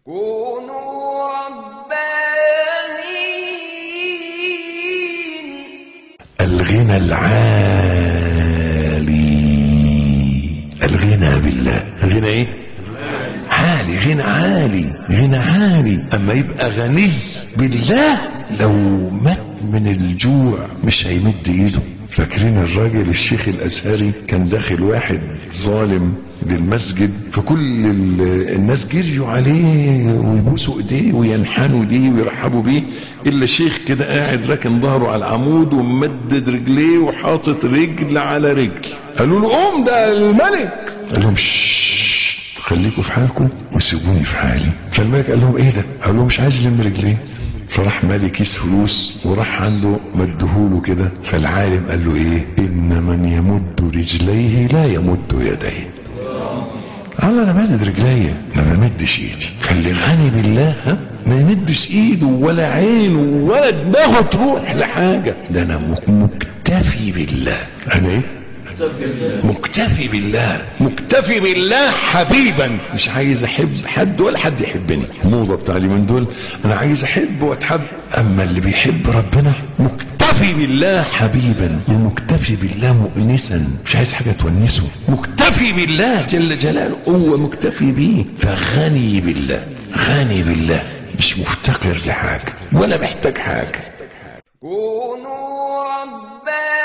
كونوا ربانيين. الغنى العالي، الغنى بالله. غنى ايه؟ عالي، غنى عالي، غنى عالي. اما يبقى غني بالله لو مات من الجوع مش هيمد ايده. فاكرين الراجل الشيخ الازهري كان داخل واحد ظالم للمسجد، فكل الناس جريوا عليه ويبوسوا ايديه وينحنوا ليه ويرحبوا بيه، الا شيخ كده قاعد راكن ظهره على العمود وممدد رجليه وحاطط رجل على رجل. قالوا له قوم ده الملك. قال لهم خليكم في حالكم وسيبوني في حالي. فالملك قال لهم ايه ده؟ قال لهم مش عايز يلم رجليه. فراح مالي كيس فلوس وراح عنده مدهوله كده. فالعالم قال له ايه؟ ان من يمد رجليه لا يمد يديه. قال له انا مادد رجليا ما بمدش ايدي. خلي غني بالله ما يمدش ايده ولا عينه ولا دماغه تروح لحاجه. ده انا مكتفي بالله. انا ايه؟ مكتفي بالله، مكتفي بالله حبيبا. مش عايز احب حد ولا حد يحبني. الموضه بتاع اليومين دول انا عايز احب واتحب. اما اللي بيحب ربنا مكتفي بالله حبيبا ومكتفي بالله مؤنسا، مش عايز حاجه تونسه. مكتفي بالله جل جلاله، هو مكتفي بيه. فغني بالله، غني بالله، مش مفتقر لحاجه ولا محتاج حاجه. كونوا ربانيين.